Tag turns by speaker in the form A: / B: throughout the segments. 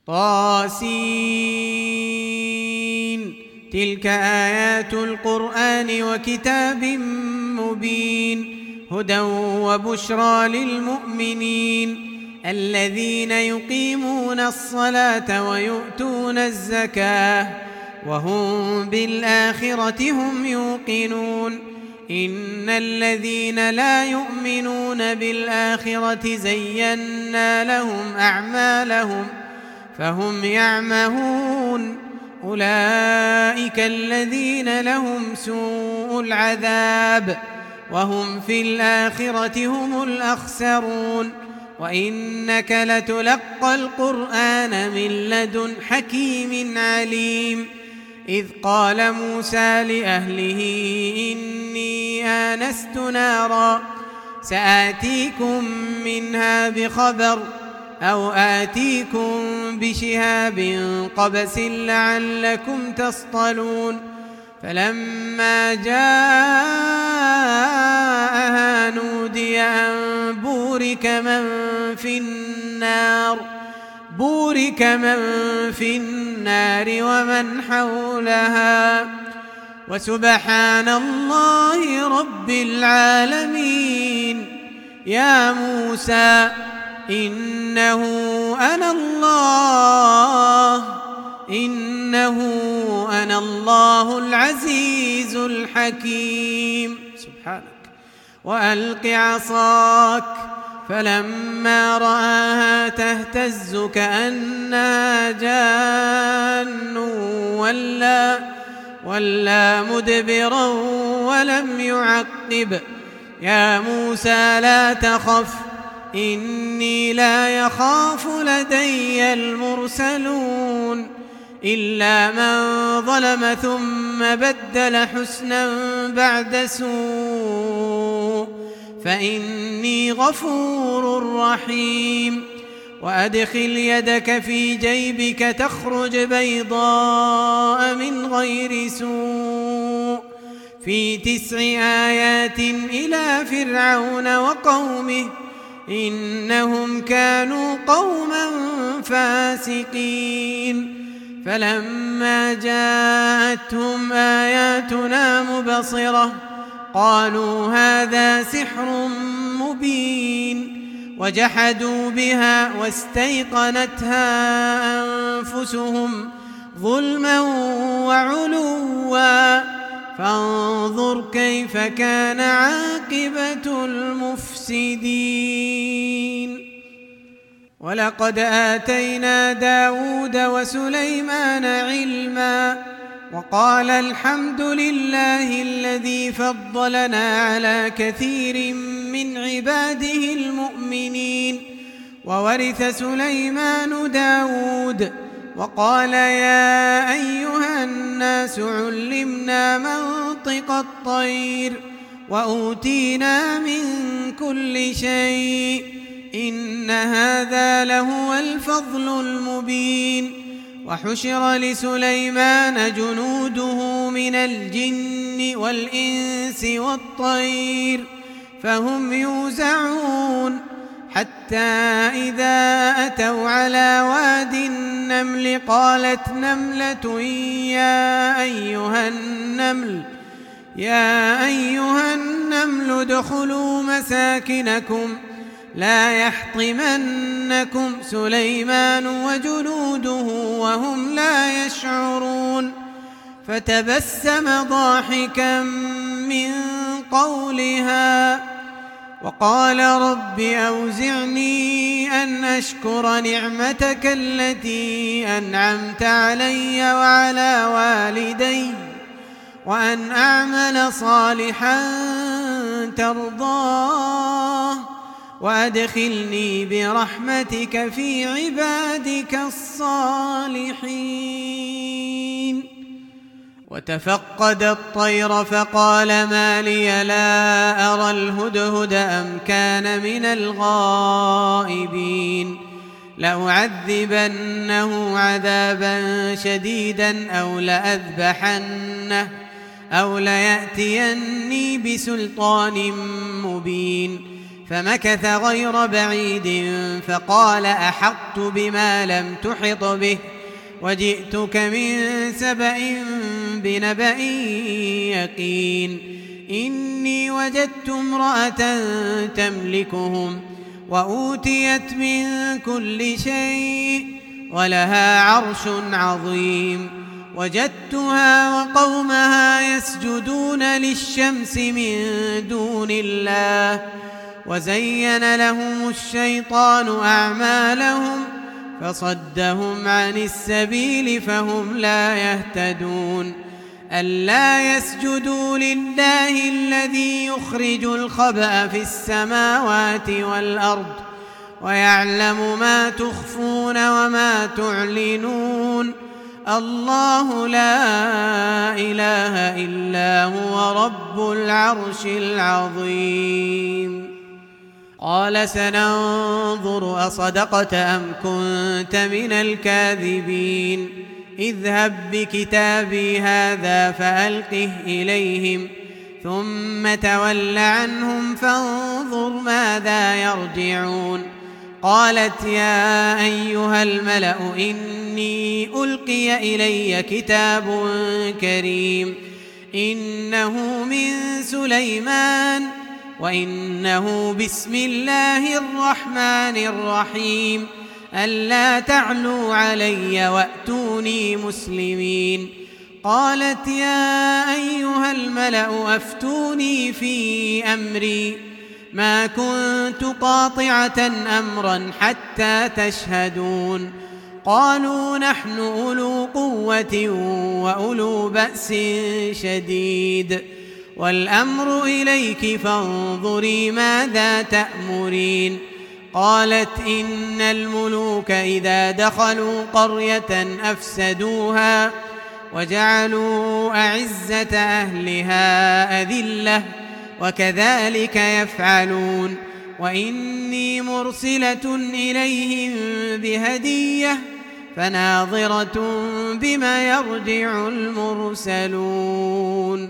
A: طاسين. تلك آيات القرآن وكتاب مبين، هدى وبشرى للمؤمنين الذين يقيمون الصلاة ويؤتون الزكاة وهم بالآخرة هم يوقنون. إن الذين لا يؤمنون بالآخرة زينا لهم أعمالهم فهم يعمهون. أولئك الذين لهم سوء العذاب وهم في الآخرة هم الأخسرون. وإنك لتلقى القرآن من لدن حكيم عليم. إذ قال موسى لأهله إني آنست نارا سآتيكم منها بخبر أو آتيكم بشهاب قبس لعلكم تصطلون. فلما جاءها نودي أن بورك من في النار ومن حولها وسبحان الله رب العالمين. يا موسى إنه أنا الله العزيز الحكيم. سبحانك. وألق عصاك فلما رآها تهتز كأنها جان ولا مدبرا ولم يعقب. يا موسى لا تخف إني لا يخاف لدي المرسلون إلا من ظلم ثم بدل حسنا بعد سوء فإني غفور رحيم. وأدخل يدك في جيبك تخرج بيضاء من غير سوء في 9 آيات إلى فرعون وقومه إنهم كانوا قوما فاسقين. فلما جاءتهم آياتنا مبصرة قالوا هذا سحر مبين وجحدوا بها واستيقنتها أنفسهم ظلما وعلوا فانظر كيف كان عاقبة المفسدين. ولقد آتينا داود وسليمان علما وقال الحمد لله الذي فضلنا على كثير من عباده المؤمنين. وورث سليمان داود وقال يا أيها الناس علمنا منطق الطير وأوتينا من كل شيء إن هذا لهو الفضل المبين. وحشر لسليمان جنوده من الجن والإنس والطير فهم يوزعون حتى إذا أتوا على واد النمل قالت نملة يا أيها النمل ادخلوا مساكنكم لا يحطمنكم سليمان وجنوده وهم لا يشعرون. فتبسم ضاحكا من قولها وقال رب أوزعني أن أشكر نعمتك التي أنعمت علي وعلى والدي وأن أعمل صالحا ترضاه وأدخلني برحمتك في عبادك الصالحين. وتفقد الطير فقال ما لي لا أرى الهدهد أم كان من الغائبين لأعذبنه عذابا شديدا أو لأذبحنه أو ليأتيني بسلطان مبين. فمكث غير بعيد فقال أحطت بما لم تحط به وجئتك من سبأ بنبأ يقين إني وجدت امرأة تملكهم وأوتيت من كل شيء ولها عرش عظيم وجدتها وقومها يسجدون للشمس من دون الله وزين لهم الشيطان أعمالهم فصدهم عن السبيل فهم لا يهتدون ألا يسجدوا لله الذي يخرج الخبأ في السماوات والأرض ويعلم ما تخفون وما تعلنون الله لا إله إلا هو رب العرش العظيم قال سننظر أصدقت أم كنت من الكاذبين اذهب بكتابي هذا فألقه إليهم ثم تول عنهم فانظر ماذا يرجعون قالت يا أيها الملأ إني ألقي إلي كتاب كريم إنه من سليمان وإنه بسم الله الرحمن الرحيم ألا تعلوا علي وأتوني مسلمين قالت يا أيها الملأ أفتوني في أمري ما كنت قاطعة أمرا حتى تشهدون قالوا نحن أولو قوة وأولو بأس شديد والأمر إليك فانظري ماذا تأمرين قالت إن الملوك إذا دخلوا قرية أفسدوها وجعلوا أعزة أهلها أذلة وكذلك يفعلون وإني مرسلة إليهم بهدية فناظرة بما يرجع المرسلون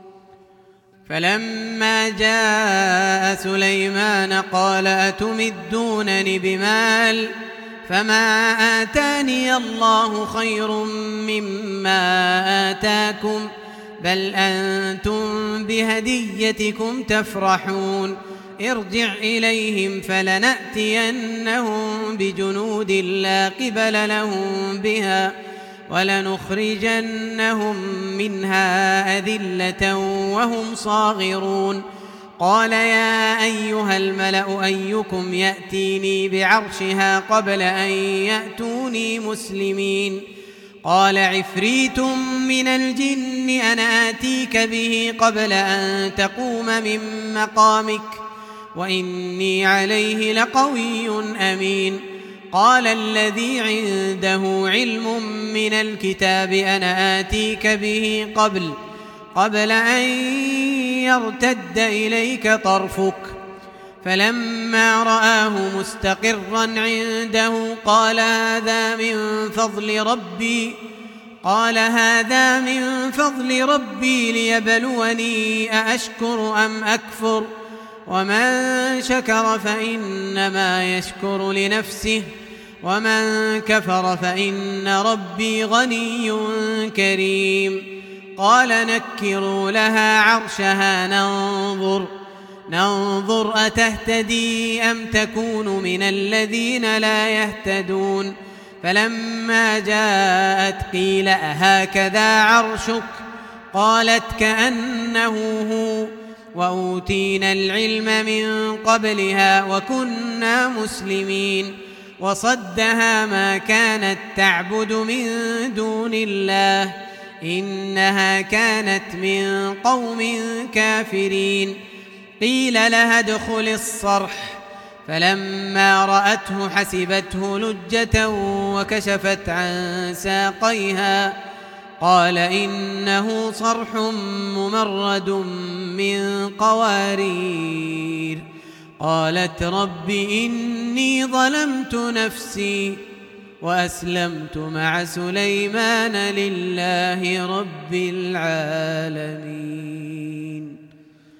A: فلما جاء سليمان قال أتمدونني بمال فما آتاني الله خير مما آتاكم بل أنتم بهديتكم تفرحون ارجع إليهم فلنأتينهم بجنود لا قبل لهم بها ولنخرجنهم منها أذلة وهم صاغرون قال يا أيها الملأ أيكم يأتيني بعرشها قبل أن يأتوني مسلمين قال عفريت من الجن أنا آتيك به قبل أن تقوم من مقامك وإني عليه لقوي أمين قال الذي عنده علم من الكتاب أنا آتيك به قبل أن يرتد إليك طرفك فلما رآه مستقرا عنده قال هذا من فضل ربي ليبلوني أأشكر أم أكفر ومن شكر فإنما يشكر لنفسه ومن كفر فإن ربي غني كريم قال نكروا لها عرشها ننظر أتهتدي أم تكون من الذين لا يهتدون فلما جاءت قيل أهكذا عرشك قالت كأنه هو وأوتينا العلم من قبلها وكنا مسلمين وصدها ما كانت تعبد من دون الله إنها كانت من قوم كافرين قيل لها ادخل الصرح فلما رأته حسبته لجة وكشفت عن ساقيها قال إنه صرح ممرد من قوارير قالت رب إني ظلمت نفسي وأسلمت مع سليمان لله رب العالمين.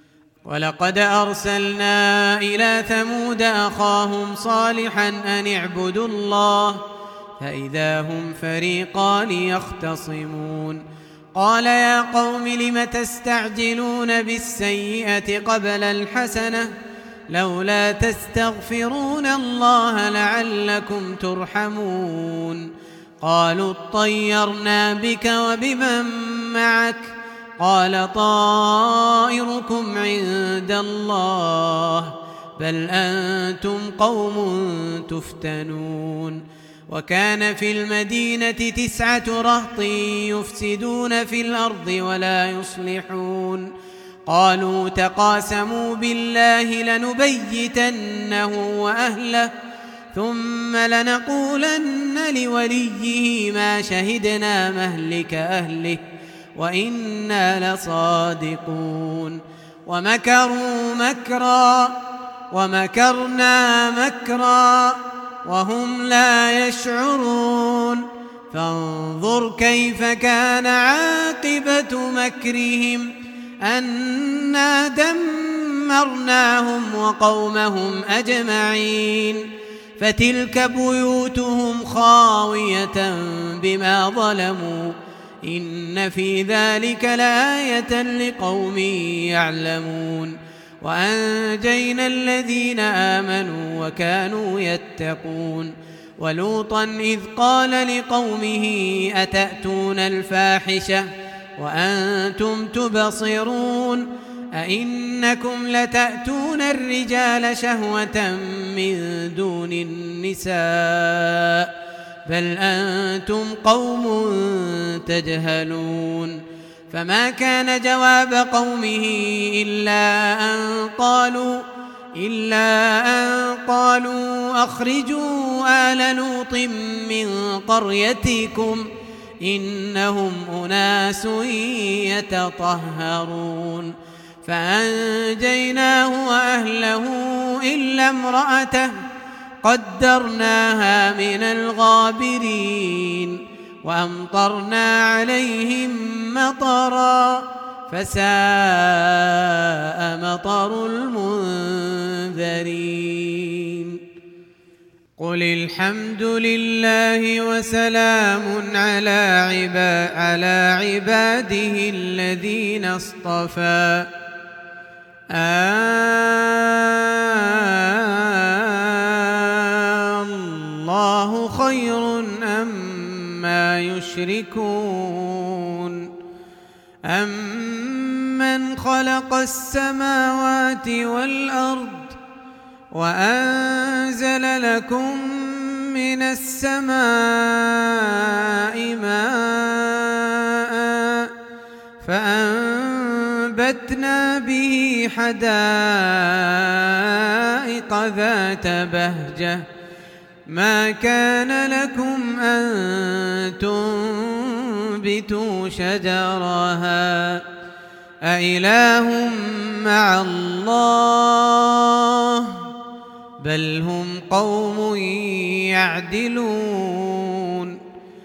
A: ولقد أرسلنا إلى ثمود أخاهم صالحا أن اعبدوا الله فإذا هم فريقان يختصمون قال يا قوم لم تستعجلون بالسيئة قبل الحسنة لولا تستغفرون الله لعلكم ترحمون قالوا اطيرنا بك وبمن معك قال طائركم عند الله بل أنتم قوم تفتنون وكان في المدينة 9 رهط يفسدون في الأرض ولا يصلحون قالوا تقاسموا بالله لنبيتنه وأهله ثم لنقولن لوليه ما شهدنا مهلك أهله وإنا لصادقون ومكروا مكرا ومكرنا مكرا وهم لا يشعرون فانظر كيف كان عاقبة مكرهم أنا دمرناهم وقومهم أجمعين فتلك بيوتهم خاوية بما ظلموا إن في ذلك لآية لقوم يعلمون وأنجينا الذين آمنوا وكانوا يتقون ولوطا إذ قال لقومه أتأتون الفاحشة وأنتم تبصرون أئنكم لتأتون الرجال شهوة من دون النساء بل أنتم قوم تجهلون فما كان جواب قومه إلا أن قالوا أخرجوا آل لوط من قريتكم إنهم أناس يتطهرون فأنجيناه وأهله إلا امرأته قدرناها من الغابرين وأمطرنا عليهم مطرا فساء مطر المنذرين قل الحمد لله وسلام على عباده الذين اصطفى الله خير أما يشركون أمن خلق السماوات والأرض وأنزل لكم من السماء ماء فأنبتنا به حدائق ذات بهجة ما كان لكم أن تنبتوا شجرها أإله مع الله بل هم قوم يعدلون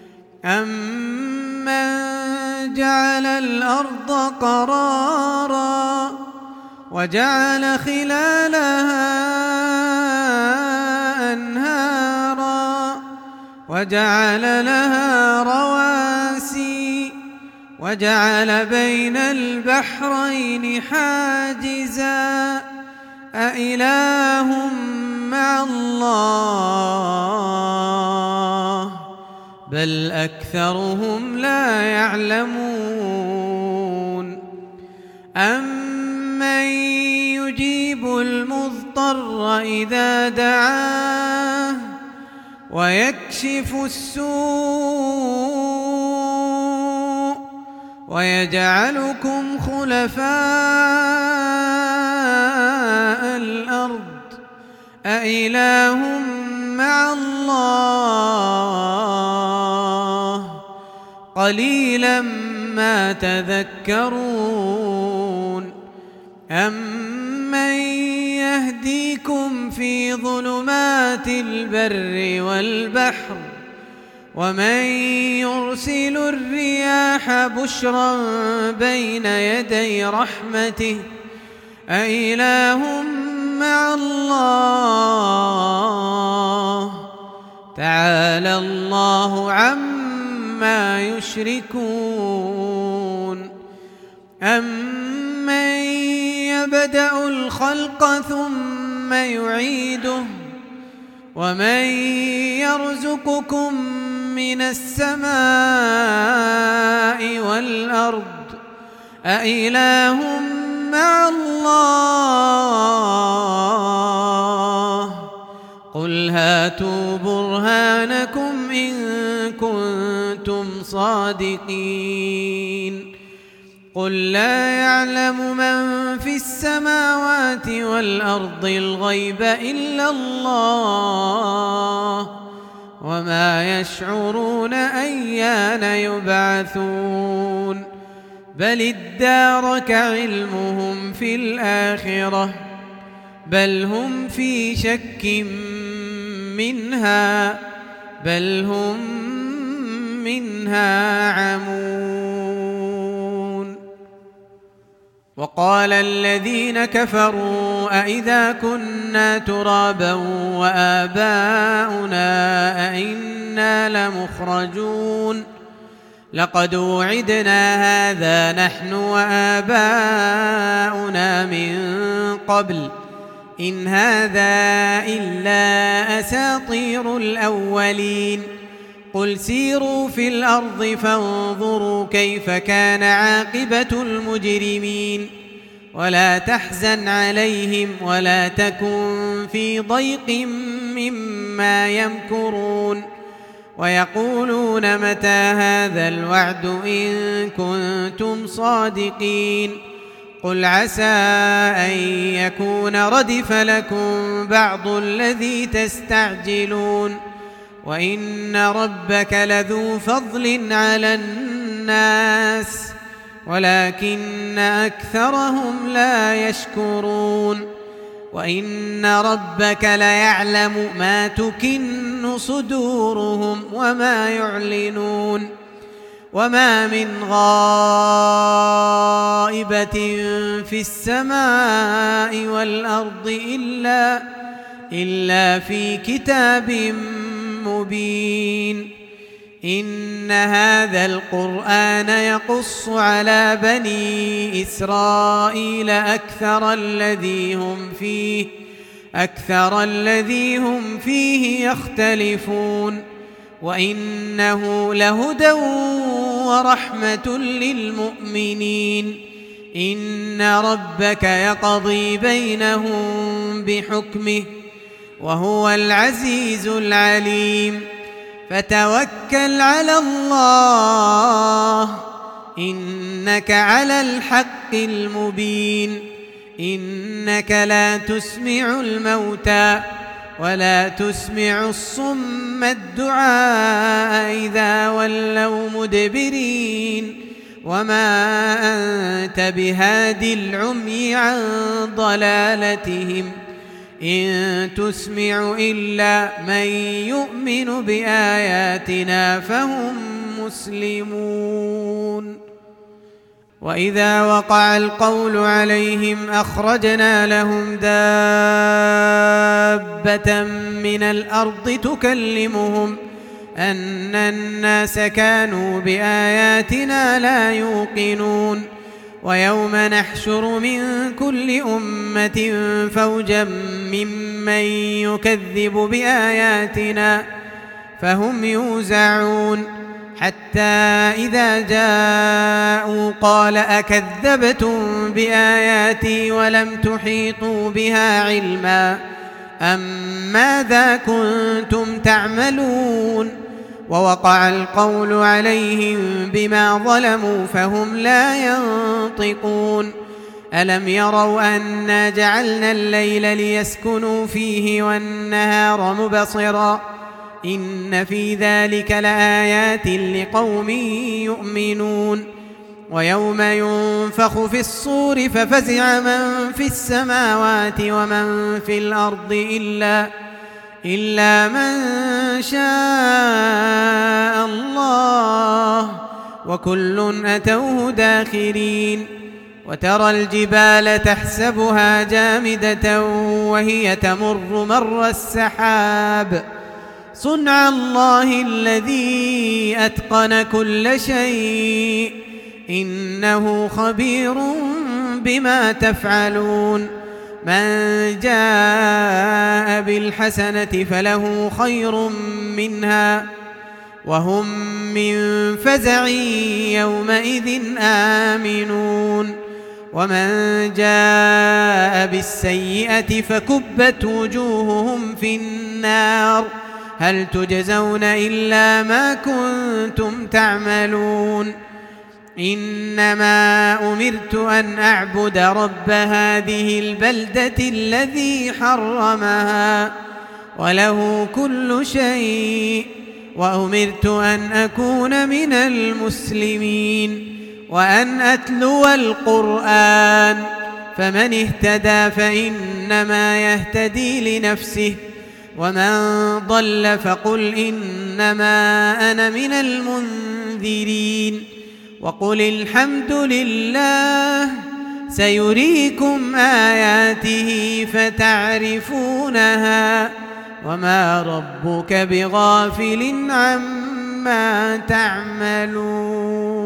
A: أمن جعل الأرض قرارا وجعل خلالها أنهارا وجعل لها رواسي وجعل بين البحرين حاجزا أإله مع الله بل أكثرهم لا يعلمون أمن يجيب المضطر إذا دعاه ويكشف السوء ويجعلكم خلفاء الأرض أإله مع الله قليلا ما تذكرون أمن يهديكم في ظلمات البر والبحر ومن يرسل الرياح بشرا بين يدي رحمته أإله مع الله تعالى الله عما يشركون أمن يبدأ الخلق ثم يعيده ومن يرزقكم من السماء والأرض أإله مع الله قل هاتوا برهانكم إن كنتم صادقين قل لا يعلم من في السماوات والأرض الغيب إلا الله وما يشعرون أيان يبعثون بل ادارك علمهم في الآخرة بل هم في شك منها بل هم منها عمون وقال الذين كفروا أئذا كنا ترابا وآباؤنا أئنا لمخرجون لقد وعدنا هذا نحن وآباؤنا من قبل إن هذا إلا أساطير الأولين قل سيروا في الأرض فانظروا كيف كان عاقبة المجرمين ولا تحزن عليهم ولا تكن في ضيق مما يمكرون ويقولون متى هذا الوعد إن كنتم صادقين قل عسى أن يكون ردف لكم بعض الذي تستعجلون وإن ربك لذو فضل على الناس ولكن أكثرهم لا يشكرون وإن ربك ليعلم ما تكن صدورهم وما يعلنون وما من غائبة في السماء والأرض إلا في كتاب مبين إن هذا القرآن يقص على بني إسرائيل أكثر الذي هم فيه يختلفون وإنه لهدى ورحمة للمؤمنين إن ربك يقضي بينهم بحكمه وهو العزيز العليم فتوكل على الله إنك على الحق المبين إنك لا تسمع الموتى ولا تسمع الصم الدعاء إذا ولوا مدبرين وما أنت بهادي العمي عن ضلالتهم إن تسمع إلا من يؤمن بآياتنا فهم مسلمون وإذا وقع القول عليهم أخرجنا لهم دابة من الأرض تكلمهم أن الناس كانوا بآياتنا لا يوقنون ويوم نحشر من كل أمة فوجا ممن يكذب بآياتنا فهم يوزعون حتى إذا جاءوا قال أكذبتم بآياتي ولم تحيطوا بها علما أم ماذا كنتم تعملون ووقع القول عليهم بما ظلموا فهم لا ينطقون ألم يروا أنا جعلنا الليل ليسكنوا فيه والنهار مبصرا إن في ذلك لآيات لقوم يؤمنون ويوم ينفخ في الصور ففزع من في السماوات ومن في الأرض إلا من شاء الله وكل أتوه داخرين وترى الجبال تحسبها جامدة وهي تمر مر السحاب صنع الله الذي أتقن كل شيء إنه خبير بما تفعلون من جاء بالحسنة فله خير منها وهم من فزع يومئذ آمنون ومن جاء بالسيئة فكبت وجوههم في النار هل تجزون إلا ما كنتم تعملون إنما أمرت أن أعبد رب هذه البلدة الذي حرمها وله كل شيء وأمرت أن أكون من المسلمين وأن أتلو القرآن فمن اهتدى فإنما يهتدي لنفسه ومن ضل فقل إنما أنا من المنذرين وقل الحمد لله سيريكم آياته فتعرفونها وما ربك بغافل عما تعملون.